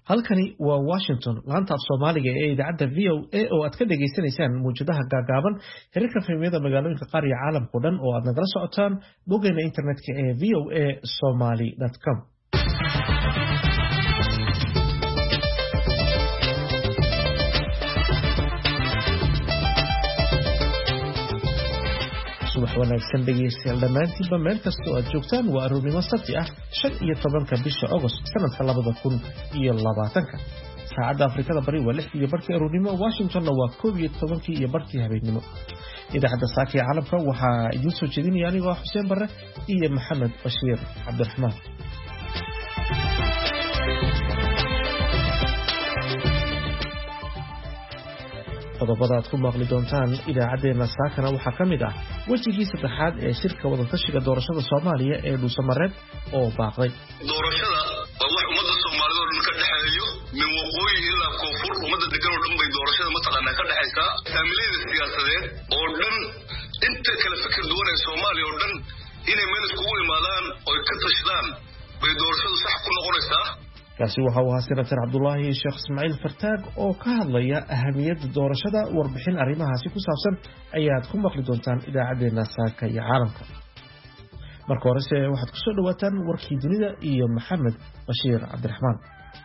halkani waa Washington laanta af Soomaaliga ee idaacadda VOA oo aad ka dhageysanaysaan muujadaha gaagaaban xiriirka fahmiyada magaalooyinka qaar iyo caalamka dhan oo aad nagala socotaan boggeena internetka ee voasomali.com. subax wanaagsan dhegeystayaal dhammaantiinba meel kasta oo aad joogtaan waa aroornimo sabti ah 15 bisha August sanadka 2020 saacadda Afrikada Bari waa 6:00 aroornimo Washingtonna waa 11:00 habeenimo idaacadda saaka ee caalamka waxaa idin soo jeedinaya anigoo Xuseen Barre iyo Maxamed Bashiir Cabdiraxmaan. qodobada aad ku maqli doontaan idaacadeena saakana waxaa ka mid ah wejigii saddexaad ee shirka wadatashiga doorashada Soomaaliya ee Dhuusamareeb oo baaqday. doorashada waa wax ummadda Soomaaliyeed oo dhan ka dhaxeeyo min waqooyi ilaa koonfur ummadda degan oo dhan bay doorashada mataqaanaa ka dhaxaysaa saamilada siyaasadeed oo dhan inta kala fikir duwan ee Soomaaliya oo dhan inay meel iskugu imaadaan oo ka tashadaan bay doorashadu sax ku noqonaysaa. kaasi waxa uu ahaa Senator Cabdullaahi Sheekh Ismaaciil Fartaag oo ka hadlaya ahamiyadda doorashada warbixin arrimahaasi ku saabsan ayaad ku maqli doontaan idaacadeena saaka iyo caalamka. marka hore waxaad ku soo dhawaataan warkii dunida iyo Maxamed Bashiir Cabdiraxmaan.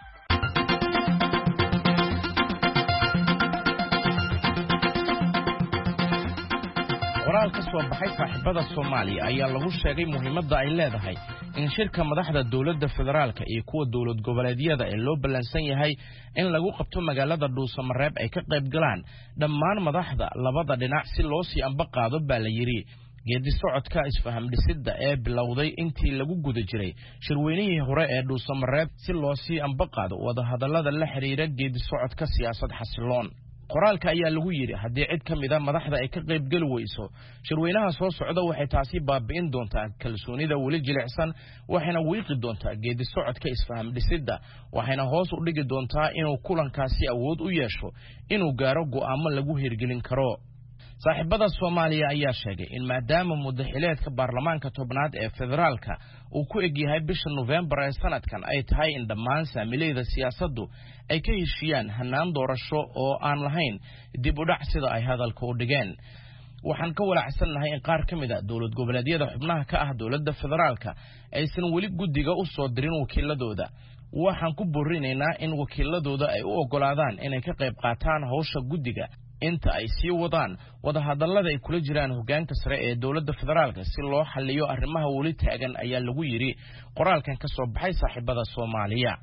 qoraal ka soo baxay saaxiibada Soomaaliya ayaa lagu sheegay muhiimadda ay leedahay in shirka madaxda dawladda federaalka iyo kuwa dawlad goboleedyada ee loo balansan yahay in lagu qabto magaalada Dhuusamareeb ay ka qayb galaan dhammaan madaxda labada dhinac si loo sii amba qaado baa la yiri geedi socodka isfaham dhisidda ee bilowday intii lagu guda jiray shirweynihii hore ee Dhuusamareeb si loo sii amba qaado wada hadallada la xiriira geedi socodka siyaasad xasiloon. qoraalka ayaa lagu yiri haddii cid ka mid ah madaxda ay ka qayb gali weyso shirweynaha soo socda waxay taasi baabi'in doontaa kalsoonida wali jilicsan waxayna wiiqi doontaa geedi socodka isfaham dhisidda waxayna hoos u dhigi doontaa inuu kulankaasi awood u yeesho inuu gaaro go'aamo lagu hirgelin karo. saaxiibada Soomaaliya ayaa sheegay in maadaama mudaxileedka baarlamaanka tobnaad ee federaalka uu ku eg yahay bisha November ee sanadkan ay tahay in dhammaan saamileyda siyaasaddu ay ka heshiyaan hanaan doorasho oo aan lahayn dib u dhac sida ay hadalka u dhigeen. waxaan ka walaacsannahay in qaar ka mid ah dawlad goboleedyada xubnaha ka ah dawladda federaalka aysan weli guddiga u soo dirin wakiiladooda. waxaan ku boorinaynaa in wakiiladooda ay u ogolaadaan inay ka qayb qaataan hawsha guddiga inta ay sii wadaan wada hadallada ay kula jiraan hoggaanka sare ee dawladda federaalka si loo xalliyo arrimaha wali taagan ayaa lagu yiri qoraalkan ka soo baxay saaxiibada Soomaaliya.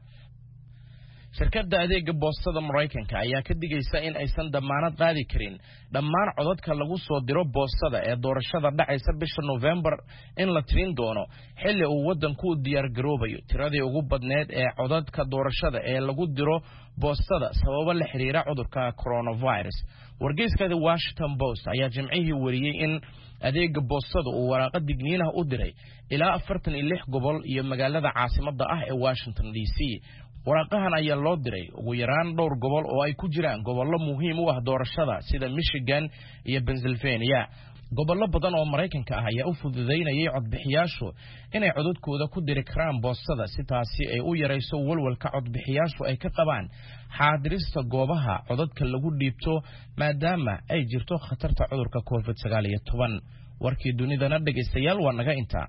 shirkadda adeega boostada Mareykanka ayaa ka digaysa in aysan damaanad qaadi karin dhammaan codadka lagu soo diro boostada ee doorashada dhacaysa bisha November in la tirin doono xilli uu wadanku u diyaar garoobayo tiradii ugu badneed ee codadka doorashada ee lagu diro boostada sababo la xiriira cudurka coronavirus. wargeyska The Washington Post ayaa Jimcihii wariyay in adeega boostada uu waraqad digniin ah u diray ilaa 46 gobol iyo magaalada caasimadda ah ee Washington DC. waraqahan ayaa loo diray ugu yaraan dhowr gobol oo ay ku jiraan gobollo muhiim u ah doorashada sida Michigan iyo Pennsylvania. gobollo badan oo Mareykanka ah ayaa u fududeynayay codbixiyaashu inay codadkooda ku diri karaan boostada si taasi ay u yareyso walwalka codbixiyaashu ay ka qabaan xaadirista goobaha codadka lagu dhiibto maadaama ay jirto khatarta cudurka COVID-19. warkii dunidana dhageystayaal waa naga inta.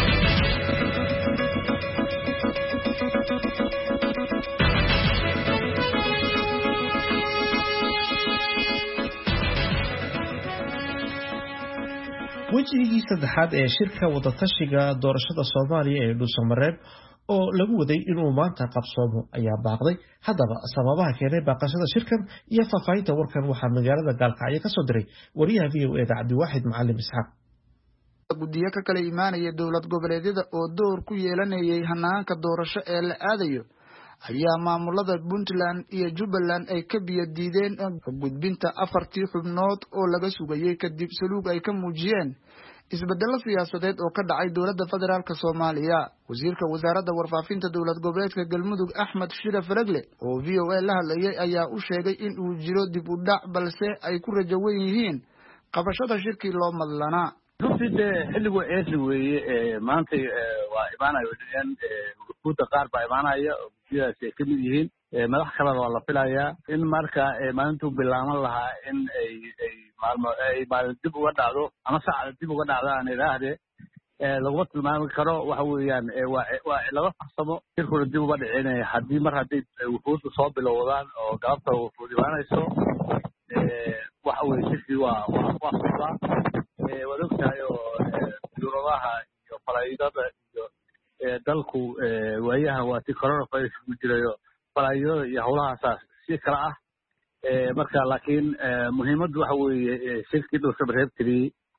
wejigii saddexaad ee shirka wadatashiga doorashada Soomaaliya ee Dhuusamareeb oo lagu waday inuu maanta qabsoomo ayaa baaqday. haddaba sababaha keenay baaqashada shirkan iyo faafahinta warkan waxaa magaalada Gaalkacyo ka soo diray wariyaha VOA Cabdiwaaxid Macallim Isxaaq. guddiyo ka kala imaanaya dawlad goboleedyada oo door ku yeelanayay hanaanka doorasho ee la aadayo ayaa maamulada Puntland iyo Jubbaland ay ka biyo diideen gudbinta 4 xubnood oo laga sugayay kadib saluug ay ka muujiyeen isbeddello siyaasadeed oo ka dhacay dawladda federaalka Soomaaliya. wasiirka wasaaradda warfaafinta dawlad goboleedka Galmudug Axmed Shire Faragle oo VOA la hadlayay ayaa u sheegay in uu jiro dib u dhac balse ay ku rajo weyn yihiin qabashada shirkii loo madlanaa. runtii xilligu eesli weeye maanta waa imaanayo guud qaar baa imaanaya oo sidaas ay kamid yihiin madax kalena waa la filayaa in marka maalintuu bilaaban lahaa in ay maalin dib uga dhacdo ama saacada dib uga dhacdo aan idhaahdee laguma tilmaami karo waxa weeyaan waa laba farsamo shirkuna dib uga dhicinaya haddii wufuudda soo bilowdaan oo galabta wufuud imaanayso waxa weye shirkii waa socdaa waad ogtahay oo yurubaha iyo falaydada iyo dalku waayahan waa ti coronavirus ku jirayo falaydada iyo howlahaasaas si kala ah marka laakiin muhiimaddu waxa weeye shirkii dhuusamareebtiri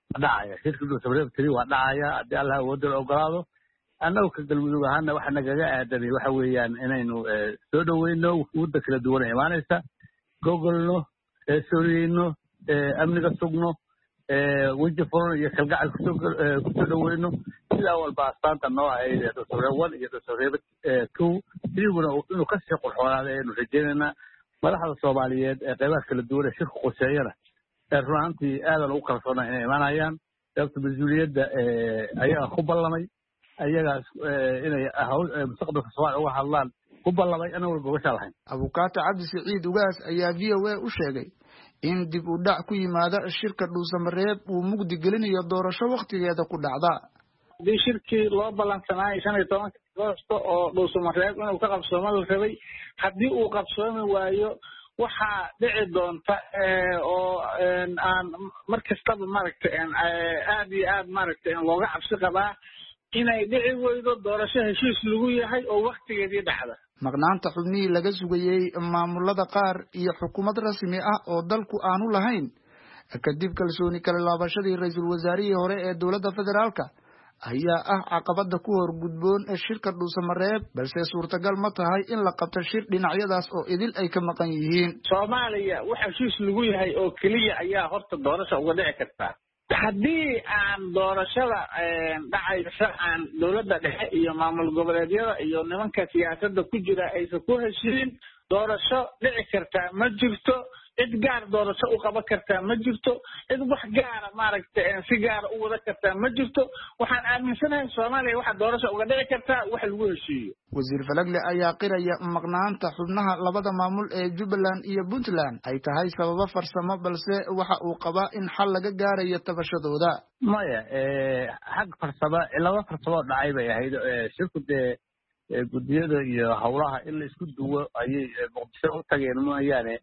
waa dhacaya haddii allah awoodda ogolaado annagu ka galmudug ahaana waxa nagaga aadanay waxa weeyaan inaynu soo dhoweyno wufuudda kala duwan ee imaanaysa gogolno sooriyeyno amniga sugno weji furan iyo kalgacal kusoo dhoweyno sidaa walba astaanta noo ahayd dhuusamareeb 1 iyo dhuusamareeb 2 idiguna inuu kasii qurxoonaada ayaynu rajaynaynaa madaxda soomaaliyeed ee qaybaha kala duwan ee shirka quseeyana run ahaantii aadan ugu kalsoona inay imaanayaan sababta mas-uuliyadda ayaga ku ballamay ayagaas inay mustaqbalka soomaaliya uga hadlaan ku ballamay anagoo gobashaa lahayn abukaata cabdi siciid ugaas ayaa v o a u sheegay in dib u dhac ku yimaada shirka dhuusamareeb uu mugdi gelinayo doorasho waktigeeda ku dhacda haddii shirkii loo ballansanaayo 15 Agoosto oo dhuusamareeb inuu ka qabsoomo la rabay haddii uu qabsoomi waayo waxaa dhici doonta oo aan mar kastaba maaragtay aad iyo aad maaragtay looga cabsi qabaa inay dhici weydo doorasho heshiis lagu yahay oo waktigeedii dhacda maqnaanta xubnihii laga sugayey maamulada qaar iyo xukuumad rasmi ah oo dalku aanu lahayn kadib kalsooni kala laabashadii ra-iisul wasaarihii hore ee dowladda federaalka ayaa ah caqabada ku hor gudboon shirka dhuusamareeb balse suurtagal ma tahay in la qabto shir dhinacyadaas oo idil ay ka maqan yihiin Soomaaliya waxa heshiis lagu yahay oo kaliya ayaa horta doorasho uga dhici karta haddii aan doorashada dhacaysa aan dowladda dhexe iyo maamul goboleedyada iyo nimanka siyaasadda ku jira aysan ku heshiin doorasho dhici karta ma jirto cid gaar doorasho u qaban kartaa ma jirto cid wax gaara maaragtay si gaar u wada kartaa ma jirto waxaan aaminsanahay Soomaaliya waxa doorasho uga dhici kartaa wax lagu heshiiyo wasiir Falagle ayaa qiraya maqnaanta xubnaha labada maamul ee Jubbaland iyo Puntland ay tahay sababo farsamo balse waxa uu qabaa in xal laga gaarayo tabashadooda maya xag farsamo laba farsamo dhacay bay ahayd shirkada gudiyada iyo howlaha in la isku duwo ayay muqdisho u tageen mooyaane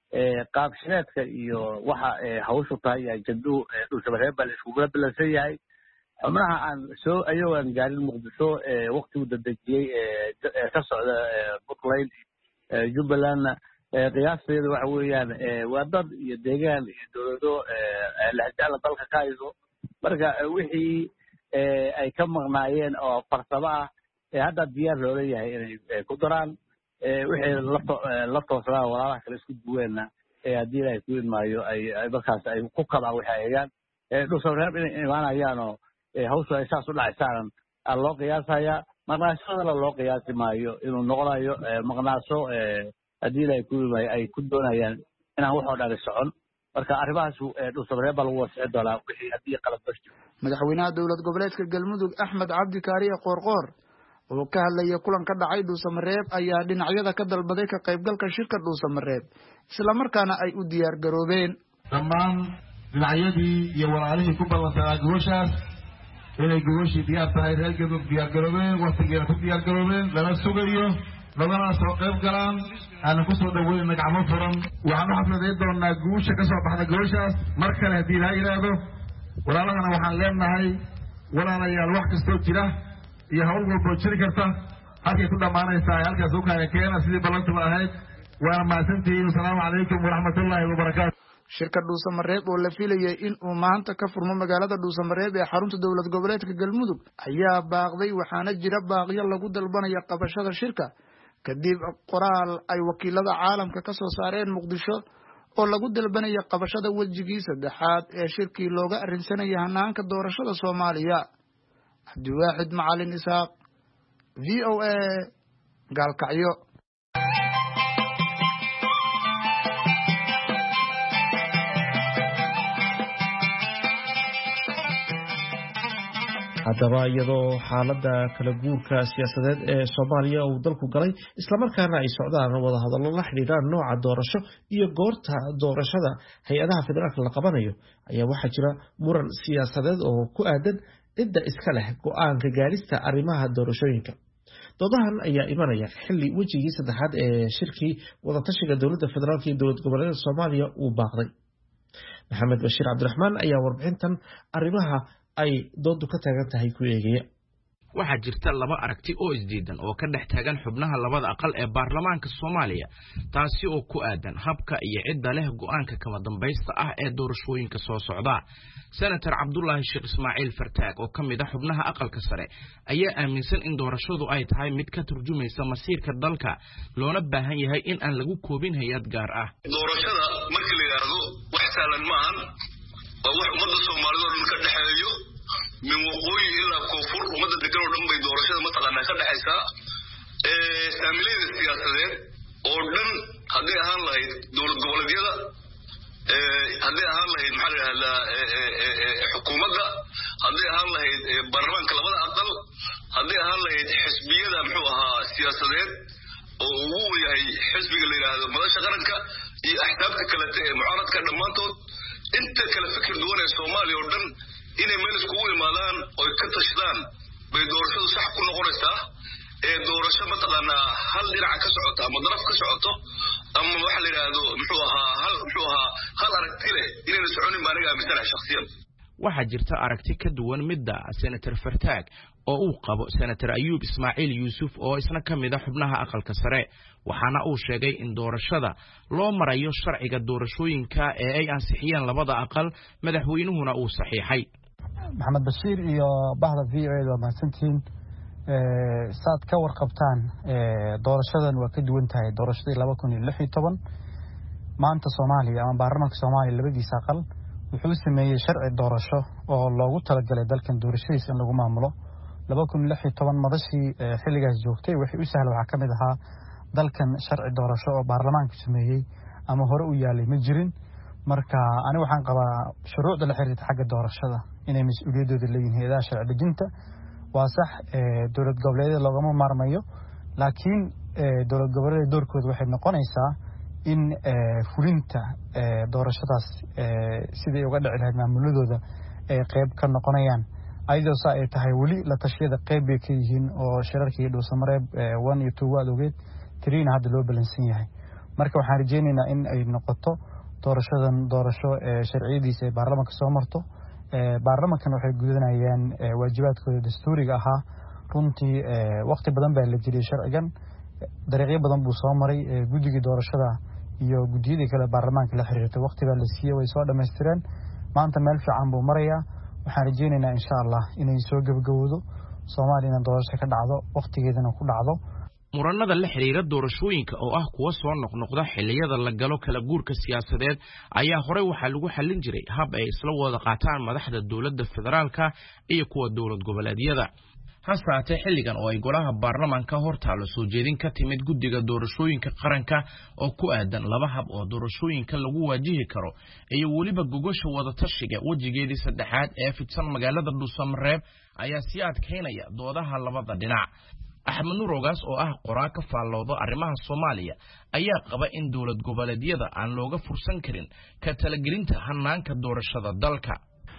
qaab shireedka iyo waxa hawshu tahay ajadu dhuusamareeb baa la iskugu bilaabsan yahay xubnaha aan soo ayaan gaarin muqdisho waqtigu dadajiyay ka socda Puntland Jubbaland qiyaasteedu waxa weeyaan waa dad iyo deegaan iyo dowlado la jecel dalka ka hayso marka wixii ay ka maqnaayeen oo farsamo ah hadda diyaar loo leeyahay inay ku daraan wixii la toosnaa walaalaha kale isku duweena haddii ay ku imaayo ay markaas ay ku kabaan waxay hayaan dhuusamareeb inay imaanayaan oo hawshu ay saas u dhacaysaan loo qiyaasayaa maqnaashadana loo qiyaasi maayo inuu noqonayo maqnaasho haddii ay ku imaayo ay ku doonayaan inaan waxoo dhan socon marka arrimahaas dhuusamareeb baa lagu wasici doonaa wixii haddii qalab bash madaxweynaha dowlad goboleedka Galmudug Axmed Cabdi Kaariye Qoorqoor oo ka hadlaya kulan ka dhacay dhuusamareeb ayaa dhinacyada ka dalbaday ka qaybgalka shirka dhuusamareeb isla markaana ay u diyaar garoobeen dhammaan dhinacyadii iyo walaalihii ku ballansanaa goboshaas inay goboshii diyaar tahay reer Galmudug diyaar garoobeen waqtigeena ku diyaar garoobeen lana sugayo lagana soo qayb galaan aan ku soo dhaweeyna gacmo furan waxaan u xafladeyn doonaa guusha ka soo baxda goboshaas mar kale haddii la yiraahdo walaalahana waxaan leenahay walaalayaal wax kastoo jira iyo hawl walba jiri karta halkay ku dhamaanaysaa halkaas u kaaga keena sidii ballantuba ahayd waana mahadsantihiin asalaamu calaykum waraxmatullaahi wabarakaatu shirka dhuusamareeb oo la filayay in uu maanta ka furmo magaalada dhuusamareeb ee xarunta dowlad goboleedka Galmudug ayaa baaqday waxaana jira baaqyo lagu dalbanaya qabashada shirka kadib qoraal ay wakiilada caalamka ka soo saareen Muqdisho oo lagu dalbanaya qabashada wajigii saddexaad ee shirkii looga arrinsanaya hanaanka doorashada Soomaaliya Abdiwaaxid Macalin Isaaq VOA Gaalkacyo haddaba iyadoo xaaladda kala guurka siyaasadeed ee Soomaaliya uu dalku galay isla markaana ay socdaan wada hadallo la xiriira nooca doorasho iyo goorta doorashada hay'adaha federaalka la qabanayo ayaa waxaa jira muran siyaasadeed oo ku aadan cidda iska leh go'aanka gaarista arrimaha doorashooyinka. doodahan ayaa imanaya xilli wejigii saddexaad ee shirkii wadatashiga dowladda federaalka iyo dowlad goboleedyada Soomaaliya uu baaqday. Maxamed Bashiir Cabdiraxmaan ayaa warbixintan arrimaha ay doodu ka taagan tahay ku eegaya. waxaa jirta laba aragti oo isdiidan oo ka dhex taagan xubnaha labada aqal ee baarlamaanka Soomaaliya taasi oo ku aadan habka iyo cidda leh go'aanka kama dambaysta ah ee doorashooyinka soo socda. Senator Cabdullaahi Sheekh Ismaaciil Fartaag oo kamid ah xubnaha aqalka sare ayaa aaminsan in doorashadu ay tahay mid ka turjumaysa masiirka dalka loona baahan yahay in aan lagu koobin hay'ad gaar ah. doorashada markii la yiraahdo wax saalan maahan oo wax ummadda Soomaaliyeed oo dhan ka dhaxeeyo min waqooyi ilaa koonfur ummadda degan oo dhan bay doorashada mataqaanaa ka dhaxaysaa saamilayda siyaasadeed oo dhan haddii ahaan lahayd dowlad goboleedyada haddii ahaan lahayd maxaa la yidhahdaa xukuumadda haddii ahaan lahayd baarlamaanka labada aqal haddii ahaan lahayd xisbiyada muxuu ahaa siyaasadeed oo ugu yahay xisbiga la yidhaahdo madasha qaranka iyo axsaabta kalete ee mucaaradka dhammaantood inta kala fikir duwan ee Soomaaliya oo dhan inay meel iskugu imaadaan oo ka tashadaan bay doorashadu sax ku noqonaysaa doorasho mataqaanaa hal dhinac ka socoto ama daraf ka socoto ama waxa la yiraahdo muxuu ahaa hal aragti leh inayna soconin baan aniga aaminsanahay shakhsiyan. waxaa jirta aragti ka duwan midda Senator Fartaag oo uu qabo Senator Ayuub Ismaaciil Yuusuf oo isna kamid ah xubnaha aqalka sare waxaana uu sheegay in doorashada loo marayo sharciga doorashooyinka ee ay ansixiyeen labada aqal madaxweynuhuna uu saxiixay. Maxamed Bashiir iyo bahda VOA waa mahadsantiin saad ka warqabtaan doorashadan waa ka duwan tahay doorashadii 2016 maanta Soomaaliya ama baarlamaanka Soomaaliya labadiisa aqal wuxuu sameeyay sharci doorasho oo loogu talagalay dalkan doorashadiisa in lagu maamulo 2016 madashii xilligaas joogtay wixii u sahlan waxa kamid ahaa dalkan sharci doorasho oo baarlamaanku sameeyay ama hore u yaalay ma jirin marka aniga waxaan qabaa shuruucda la xiriirta xagga doorashada inay mas'uuliyadooda leeyihiin hay'adaha sharci dejinta waa sax dowlad goboleedyada loogama maarmayo laakiin dowlad goboleedyada doorkooda waxay noqonaysaa in fulinta doorashadaas sidii uga dhici lahayd maamuladooda ay qayb ka noqonayaan ayadoo saa ay tahay weli la tashiyada qayb bay ka yihiin oo shirarkii dhuusamareeb 1 iyo 2 waad ogeed 3 hadda loo balansan yahay marka waxaan rajeynaynaa in ay noqoto doorashadan doorasho sharciyadiisa ay baarlamaanka soo marto baarlamaankan waxay gudanayaan waajibaadkooda dastuuriga ahaa runtii waqti badan baa la jiriyay sharcigan dariiqyo badan buu soo maray guddigii doorashada iyo gudiyada kale baarlamaanka la xiriirtay waqti baa la siiyay way soo dhameystireen maanta meel fiican buu marayaa waxaan rajeynaynaa insha Allah inay soo gabagabowdo Soomaaliya doorasho ka dhacdo waqtigeedana ku dhacdo. muranada la xiriira doorashooyinka oo ah kuwa soo noqnoqda xilliyada la galo kala guurka siyaasadeed ayaa hore waxa lagu xallin jiray hab ay isla wada qaataan madaxda dowladda federaalka iyo kuwa dowlad goboleedyada. hasaatee xilligan oo ay golaha baarlamaanka hortaalo soo jeedin ka timid guddiga doorashooyinka qaranka oo ku aadan laba hab oo doorashooyinka lagu waajihi karo iyo waliba gogosha wada tashiga wajigeedii saddexaad ee fidsan magaalada Dhuusamareeb ayaa sii adkeynaya doodaha labada dhinac. Axmed Nuur Ogaas oo ah qoraa ka faallooda arrimaha Soomaaliya ayaa qaba in dowlad goboleedyada aan looga fursan karin ka talagelinta hanaanka doorashada dalka.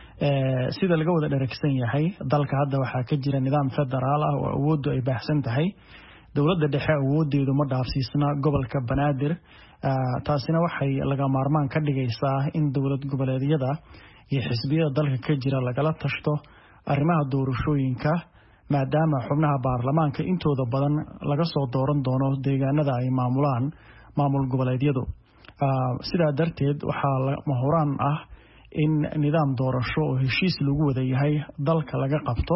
sida laga wada dheregsan yahay dalka hadda waxaa ka jira nidaam federaal ah oo awooddu ay baahsan tahay dowladda dhexe awoodeedu ma dhaafsiisna gobolka Banaadir taasina waxay laga maarmaan ka dhigaysaa in dowlad goboleedyada iyo xisbiyada dalka ka jira lagala tashto arrimaha doorashooyinka maadaama xubnaha baarlamaanka intooda badan laga soo dooran doono deegaanada ay maamulaan maamul goboleedyadu sidaa darteed waxaa mahoraan ah in nidaam doorasho oo heshiis lagu wada yahay dalka laga qabto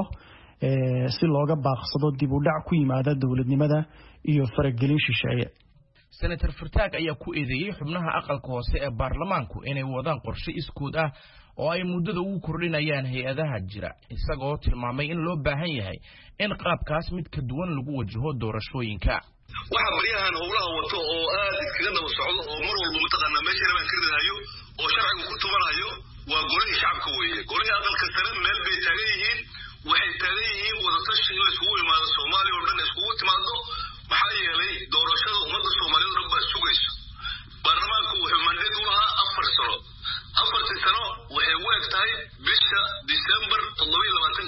si looga baaqsado dib u dhac ku yimaada dowladnimada iyo faragelin shisheeye. Senator Fartaag ayaa ku eedeeyay xubnaha aqalka hoose ee baarlamaanku inay wadaan qorshe iskuud ah oo ay muddada ugu kordhinayaan hay'adaha jira isagoo tilmaamay in loo baahan yahay in qaabkaas mid ka duwan lagu wajaho doorashooyinka. waxa bariyahan howlaha wato oo aad iskaga daba socdo oo mar walba mataqaanaa meesha la ka ridayo oo sharcigu ku tumanayo waa golihii shacabka weeye golihii aqalka sare meel bay taagan yihiin waxay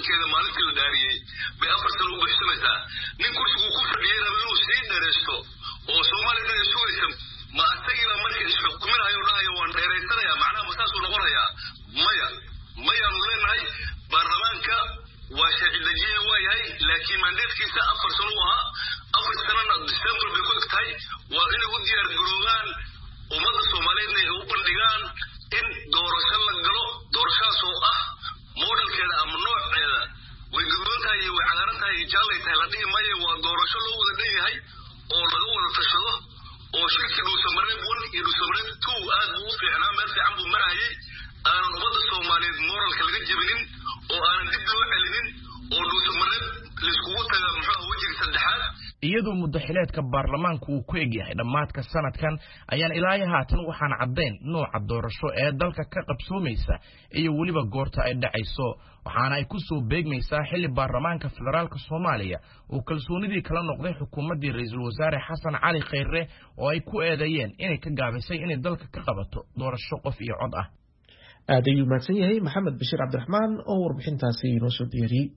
moodalkeeda maalintii la dhaariyey bay 4 sano u buuxsamaysaa nin kursigu ku fadhiyay inuu sii dheereysto oo Soomaaliya ay sugaysa ma asagina markii isxukuminayo dhahayo waan dheereysanaya macnaha ma saas u noqonaya maya leenahay baarlamaanka waa sharci dejiye waayahay laakiin mandatekiisa 4 sano ahaa 4 sanana December bay ku egtahay waa inay u diyaar garoobaan ummadda Soomaaliyeed inay u bandhigaan in doorasho la galo doorashaas oo ah modelkeeda ama nooceeda way guddoontahay iyo way cagaarantahay iyo jaallaytahay la dhihi maayo waa doorasho loo wada dhan yahay oo laga wada tashado oo shirkii dhuusamareeb 1 iyo dhuusamareeb 2 aad buu u fiicnaa meel fiican buu marayay aanan ummadda Soomaaliyeed moralka laga jebinin oo aanan dib loo celinin oo dhuusamareeb laiskugu taga muxuu wajiga saddexaad iyadoo muddo xileedka baarlamaanku uu ku egyahay dhammaadka sanadkan ayaan ilaa haatan waxaan caddayn nooca doorasho ee dalka ka qabsoomaysa iyo weliba goorta ay dhacayso waxaana ay ku soo beegmaysaa xilli baarlamaanka federaalka Soomaaliya oo kalsoonidii kala noqday xukuumaddii ra'iisul wasaare Xasan Cali Khayre oo ay ku eedeeyeen inay ka gaabisay inay dalka ka qabato doorasho qof iyo cod ah aad ayuu mahadsan yahay Maxamed Bashiir Cabdiraxmaan oo warbixintaasi inoo soo diyaariyay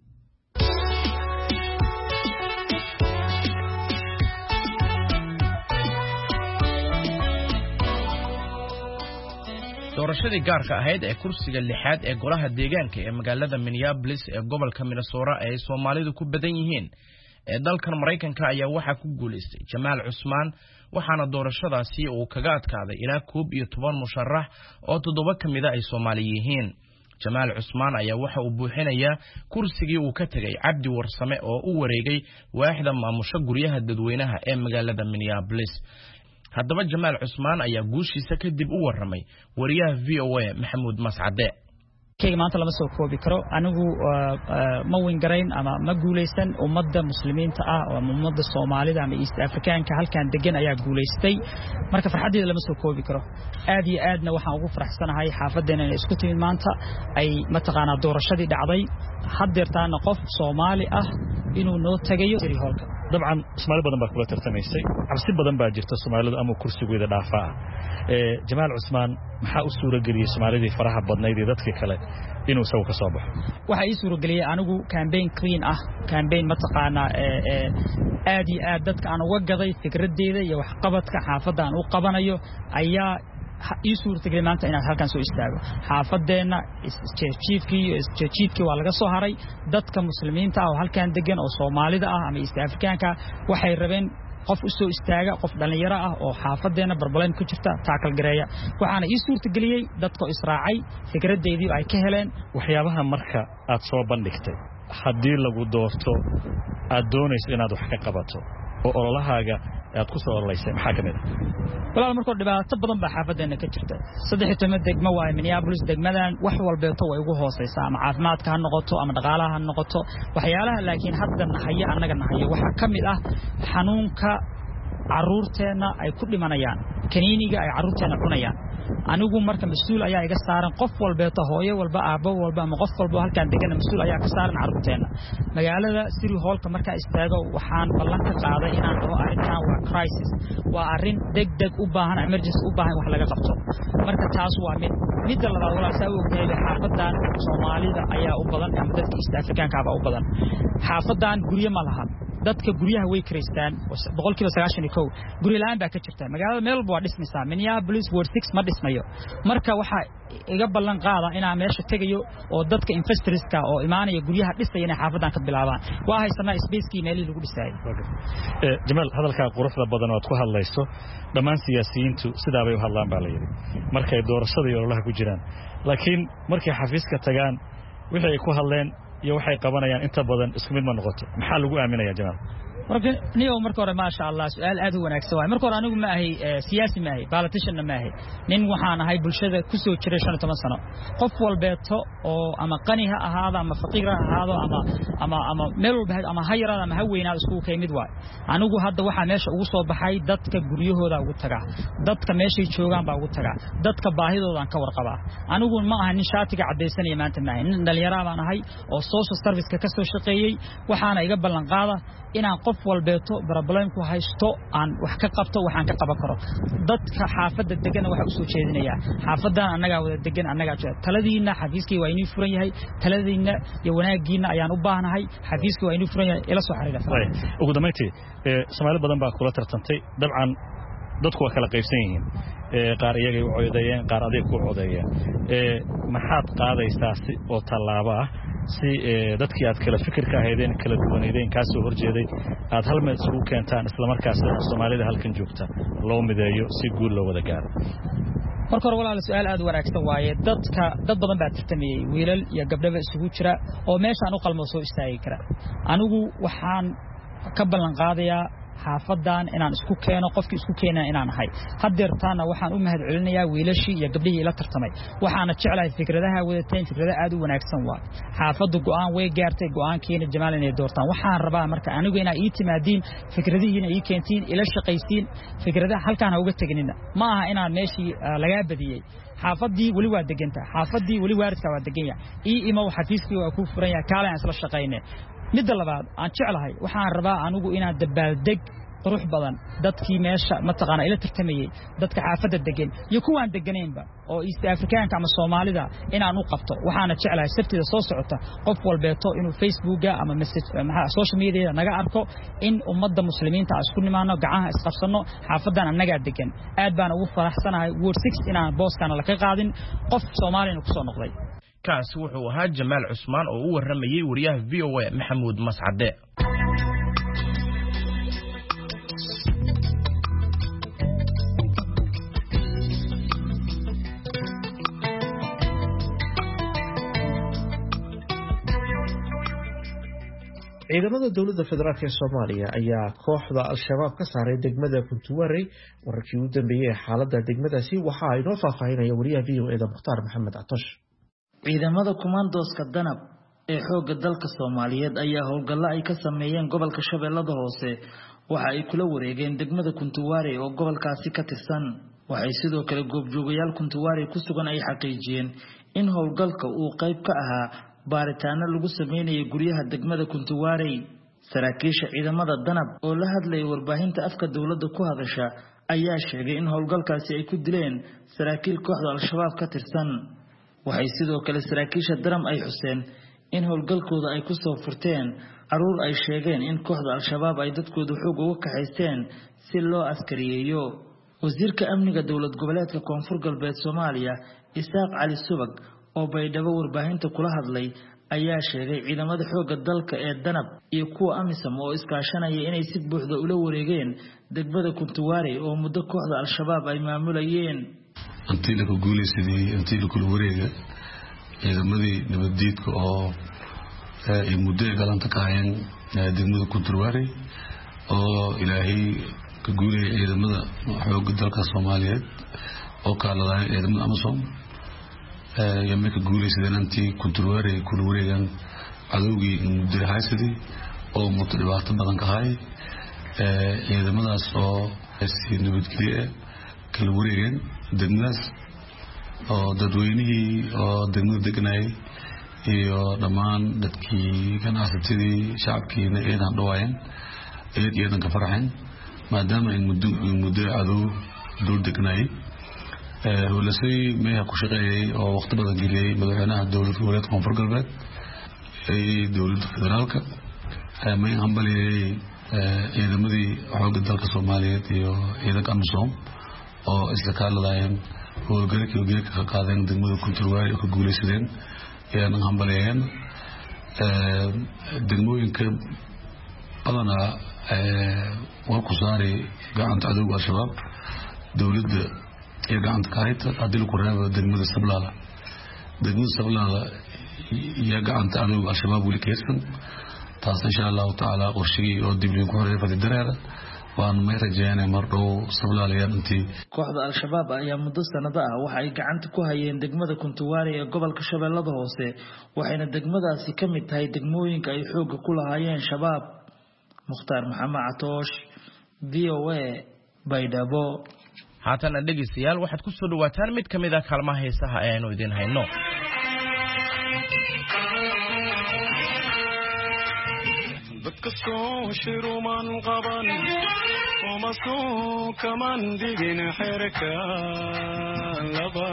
doorashadii gaarka ahayd ee kursiga 6aad ee golaha deegaanka ee magaalada Minneapolis ee gobolka Minnesota ay Soomaalidu ku badan yihiin ee dalkan Mareykanka ayaa waxa ku guuleystay Jamaal Cusmaan waxaana doorashadaasi uu kaga adkaaday ilaa 11 musharax oo 7 kamid ah ay Soomaali yihiin Jamaal Cusmaan ayaa waxa uu buuxinayaa kursigii uu ka tagay Cabdi Warsame oo u wareegay waaxda maamusha guryaha dadweynaha ee magaalada Minneapolis haddaba Jamaal Cusmaan ayaa guushiisa kadib u waramay wariyaha VOA Maxamuud Mascade maanta lama soo koobi karo anigu ma wingarayn ama ma guuleysan ummadda muslimiinta ah oo ummadda Soomaalida ama East Africaanka halkan degan ayaa guuleystay marka farxadeeda lama soo koobi karo aad iyo aadna waxaan ugu faraxsanahay xaafadeena inay isku timid maanta ay mataqaana doorashadii dhacday hadeertaana qof Soomaali ah inuu noo tagayo holka dabcan Soomaali badan baa kula tartamaysay cabsi badan baa jirta Soomaalidu ama kursigooda dhaafaa Jamaal Cusmaan maxaa u suura galiyay Soomaalidii faraha badnayd ee dadka kale inuu soo ka soo baxo waxa ii suura galiyay anigu campaign clean ah campaign mataqaana aad iyo aad dadka aan uga gaday fikradeeda iyo wax qabadka xaafadda aan u qabanayo ayaa ii suurtagelay maanta inaan halkan soo istaago xaafadeena chiefkii waa laga soo haray dadka muslimiinta ah oo halkan degan oo Soomaalida ah ama East Africaanka waxay rabeen qof u soo istaaga qof dhalinyaro ah oo xaafadeena barbaleen ku jirta taakal gareeya waxaana ii suurtageliyay dadka israacay fikradeedii ay ka heleen waxyaabaha marka aad soo bandhigtay haddii lagu doorto aad doonayso inaad wax ka qabato oo ololahaaga aad ku soo ololeysay maxaa kamid ah walaal markoo dhibaato badan baa xaafadeena ka jirta 13 degmo waa Minneapolis degmadan wax walbeeto way ugu hooseysaa ama caafimaadka ha noqoto ama dhaqaalaha ha noqoto waxyaalaha laakiin hadda naxaya anaga naxaya waxa kamid ah xanuunka caruurteena ay ku dhimanayaan kaniiniga ay caruurteena cunayaan anigu marka mas'uul ayaa iga saaran qof walbeeto hooyo walba aabo walba ama qof walba halkan degan mas'uul ayaa ka saaran caruurteena magaalada City Hallka marka istaago waxaan ballan ka qaaday inaan dhaho arrintan waa crisis waa arrin degdeg u baahan emergency u baahan wax laga qabto marka taas waa mid labaad walaal saa ogtahay xaafadan Soomaalida ayaa u badan ama dadka East Africaanka ah u badan xaafadan guryo ma lahan dadka guryaha way kireystaan 91% guri la'aan baa ka jirta magaalada meel walba waa dhismaysaa Minneapolis Ward 6 ma dhismayo marka waxa iga ballan qaada inaan meesha tagayo oo dadka investorska oo imaanaya guryaha dhisaya inay xaafadan ka bilaabaan waa haysanaa spacekii meelii lagu dhisay Jamaal hadalka quruxda badan oo aad ku hadlayso dhammaan siyaasiyiintu sidaa bay u hadlaan baa la yiri markay doorashada iyo ololaha ku jiraan laakiin markay xafiiska tagaan wixii ay ku hadleen iyo waxay qabanayaan inta badan isku mid ma noqoto maxaa lagu aaminayaa Jamaal marka niyo marka hore ma sha Allah su'aal aad u wanaagsan waay marka hore anigu ma ahay siyaasi ma ahay politician ma ahay nin waxaan ahay bulshada ku soo jiray 15 sano qof walbeeto oo ama qani ha ahaado ama faqiir ha ahaado ama meel walba ama hayraad ama haweenaad isku kaymid waay anigu hadda waxa meesha ugu soo baxay dadka guryahooda ugu taga dadka meeshay joogan baa ugu taga dadka baahidoodan ka warqaba anigu ma ahay nin shaatiga cadeysanaya maanta ma ahay nin dhalinyaro baan ahay oo social service ka soo shaqeeyay waxaana iga ballan qaada inaan qof walbeeto problemku haysto aan wax ka qabto waxaan ka qaban karo dadka xaafadda degan waxa u soo jeedinaya xaafadan annaga wada degan annaga taladiina xafiiskii waa inuu furan yahay taladiina iyo wanaagiina ayaan u baahnahay xafiiskii waa inuu furan yahay ila soo xariira ugu dambeyntii Soomaali badan baa kula tartantay dabcan dadku waa kala qaybsan yihiin qaar iyagay u codeeyeen qaar adeeg ku codeeyeen maxaad qaadaysaa si oo tallaabo ah si dadkii aad kala fikirka ahaydeen kala duwaneedeen ka soo horjeeday aad hal meel isugu keentaan isla markaasna Soomaalida halkan joogta loo mideeyo si guul loo wada gaaro marka hore walaal su'aal aad wanaagsan waaye dad badan baa tartamiyay wiilal iyo gabdho isugu jira oo meeshaan u qalmo soo istaagi kara anigu waxaan ka ballan qaadayaa xaafadan inaan isku keeno qofkii isku keenaa inaan ahay hadeertaana waxaan u mahad celinayaa wiilashii iyo gabdhihii ila tartamay waxaana jeclahay fikradaha wadateen fikrada aad u wanaagsan waa xaafadu go'aan way gaartay go'aankiina Jamaal inay doortaan waxaan rabaa marka anigu inaa ii timaadiin fikradihiina ii keentiin ila shaqaysiin fikradaha halkaan uga tagnina ma aha inaan meeshii laga badiyay xaafadii wali waa deganta xaafadii wali waaridka waa deganya imo xafiiskii waa ku furan yahay kaalaan isla shaqaynay midda labaad aan jeclahay waxaan rabaa anigu inaan dabaaldeg qurux badan dadkii meesha ma taqaana ila tartamayay dadka xaafadda degan iyo kuwaan deganeynba oo East Africaanka ama Soomaalida inaan u qabto waxaana jeclahay sabtida soo socota qof walbeeto inuu Facebooka ama message social media naga arko in ummadda muslimiinta isku nimaano gacaha isqabsano xaafadan annaga degan aad baan ugu faraxsanahay Ward 6 inaan booskana la ka qaadin qof Soomaaliyeed ku soo noqday kaasi wuxuu ahaa Jamaal Cusmaan oo u waramayay wariyaha VOA Maxamuud Mascade ciidamada dawladda federaalka ee Soomaaliya ayaa kooxda al-shabaab ka saaray degmada Kuntuwaarey wararkii u dambeeyay xaaladda degmadaasi waxa ay noo faafahinaya wariyaha VOA Mukhtaar Maxamed Catosh ciidamada commandoska danab ee xoogga dalka Soomaaliyeed ayaa howlgalla ay ka sameeyeen gobolka Shabeellada Hoose waxa ay kula wareegeen degmada Kuntuwaarey oo gobolkaasi ka tirsan waxay sidoo kale goobjoogayaal Kuntuwaarey ku sugan ay xaqiijiyeen in howlgalka uu qayb ka ahaa baaritaano lagu sameeyay guryaha degmada Kuntuwaarey saraakiisha ciidamada danab oo la hadlay warbaahinta afka dawladda ku hadasha ayaa sheegay in howlgalkaasi ay ku dileen saraakiil kooxda al-shabaab ka tirsan waxay sidoo kale saraakiisha daram ay xuseen in howlgalkooda ay ku soo furteen caruur ay sheegeen in kooxda al-shabaab ay dadkooda xoog uga kaxaysteen si loo askariyeeyo wasiirka amniga dawlad goboleedka Koonfur Galbeed Soomaaliya Isaaq Cali Subag oo baydhabo warbaahinta kula hadlay ayaa sheegay ciidamada xoogga dalka ee danab iyo kuwa amisom oo iskaashanaya inay si buuxda ula wareegeen degmada Kuntuwaarey oo muddo kooxda al-shabaab ay maamulayeen antii la guulaysaday antii la kula wareega ciidamadii nabaddiidka oo ay muddo galanta ka hayeen degmada Kuntuwaarey oo ilaahay ka guulayay ciidamada xoogga dalka Soomaaliyeed oo kaaladaay ciidamada amisom yamka guulaysadeen antii Kuntuwaarey kula wareegan cadowgii muddo haysaday oo muddo dhibaato badan ka hay ciidamadaas oo si nabadgelyo kala wareegeen degmadaas oo dadweynihii oo degmada deganay iyo dhammaan dadkii ganacsatadii shacabkiina eedan dhawaayeen eedan ka farxeen maadaama in muddo cadow dul deganay ولسي ما يقشقي أو وقت بدل جلي مدرنا الدولة الولايات كونفور قلبات دولة فدرالك ما يهمبلي إذا مدي حوق الدولة الصومالية إذا كان مصوم أو إستقال لاين هو جرك يوجيك كقاعدين دمو كنترواي وكقولي سدين يعني همبليين دمو يمكن أنا والقصاري قاعد عدو الشباب دولة يقعد كايت عدل كرابة دمود السبلالة يقعد تعلو الشباب واللي كيسن تاس إن شاء الله تعالى قرشي ودبلين كوري في الدرارة وأنا ما يرجعنا مرة سبلالة يا بنتي كوحدة الشباب أيام مدرسة نضاء وحي قعدت كوهين دقمة كنتواري قبل كشباب لضهوسي وحين الدقمة سكمت هاي دقموين كأي حوق كلها هايين شباب مختار محمد عطوش VOA baydhabo haatan dhageystayaal waxaad ku soo dhawaataan mid kamid ah kaalmaha heesaha aynu idin hayno dadkasoo shiruman qaban uma soo kaman digin xerka laba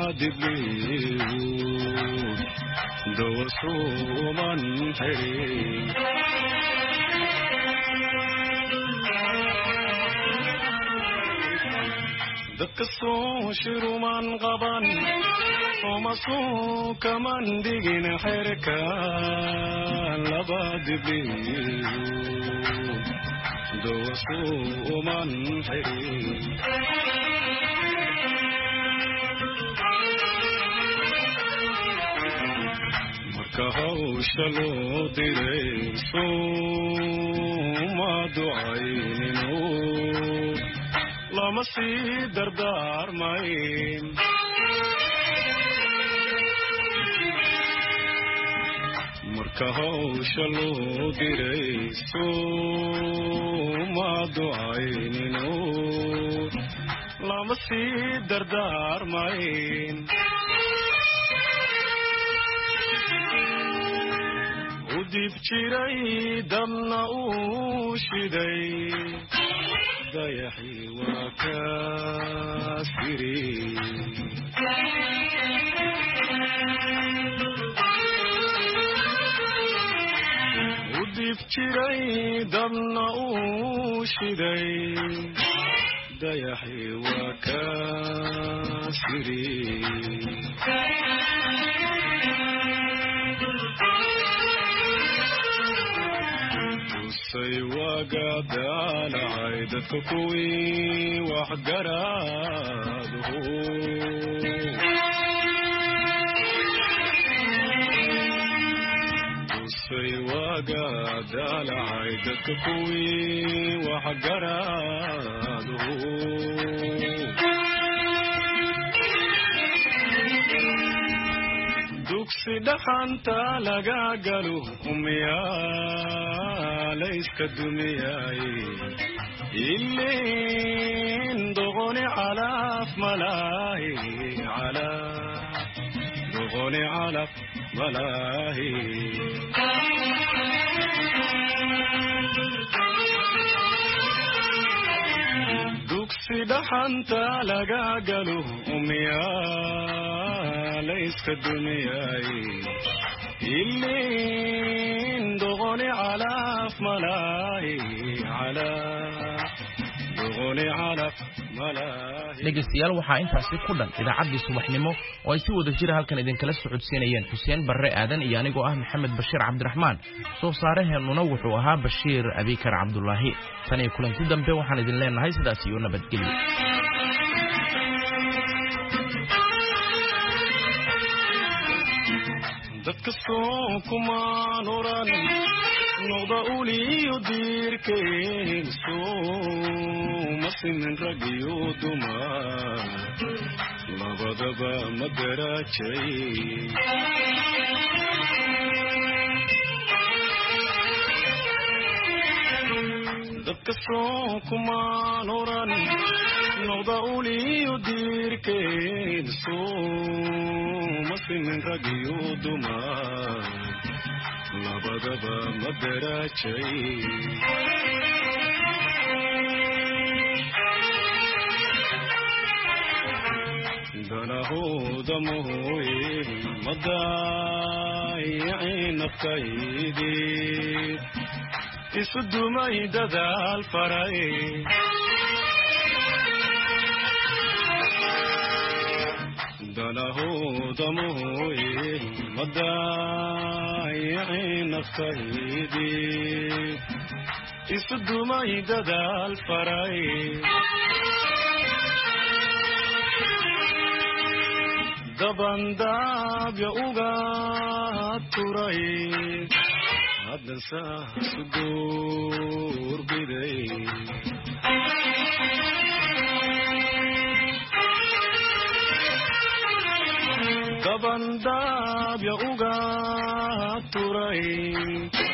dibliyo dawasuuman xirin dadkasoo shiruman qaban uma soo kaman digin xerka laba dibliyo dawasuuman xirin marka hawsha loo diray sooma ducaynino lama sii dardaarmayn marka hawsha loo diray sooma ducaynino lama sii dardaarmayn u dib jiray dabna uu shiday dayaxi waa kaasiri u dib jiray dabna uu shiday dayaxi waa kaasiri say wagadaalacay dadka kuwii waxgaraadhu say wagadaalacay dadka kuwii waxgaraadhu dugsi dhaxanta laga galo umyaalayska dumiyay ilin doqoni calaf malaahi doqoni calaf malaahi dugsi dhaxanta laga galo umyaalayska dumiyay ilin doqoni calaf malaahi doqoni calaf malaahi dhegeystayaal waxaa intaasi ku dhan idaacaddii subaxnimo oo ay si wada jira halkan idinkala socodsiinayeen Xuseen Barre Aadan iyo anigoo ah Maxamed Bashiir Cabdiraxmaan soo saaraheenuna wuxuu ahaa Bashiir Abikar Cabdullaahi tan iyo kulanti dambe waxaan idin leenahay sidaas iyo nabadgelyo dadkasoo kumaan oran noqda uliyo diirkeen sooma simin rag iyo dumar labadaba ma garaajay dadkasoo kumaan oran noqda uliyo diirkeen sooma simin rag iyo dumar labadaba ma garaajay danahooda mooye ma daayicin naftaydii isu dumay dadaal faray danahooda mooye ma daayicin naftaydii isu dumay dadaal faray dabandaabya uga turay haddan saasu duurbiday dabandaabya uga turay